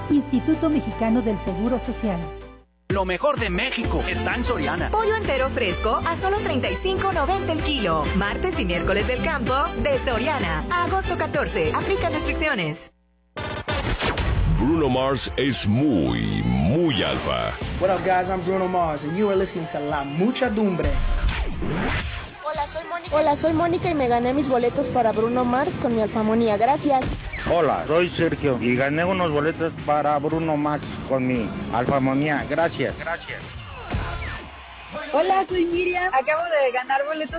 Instituto Mexicano del Seguro Social. Lo mejor de México está en Soriana. Pollo entero fresco a solo $35.90 el kilo. Martes y miércoles del campo de Soriana. A agosto 14. Aplican restricciones. Bruno Mars es muy, muy alfa. What up, guys? I'm Bruno Mars, and you are listening to La Muchadumbre. Hola, soy Mónica y me gané mis boletos para Bruno Mars con mi alfamonía. Gracias. Hola, soy Sergio y gané unos boletos para Bruno Mars con mi alfamonía. Gracias. Hola, soy Miriam. Acabo de ganar boletos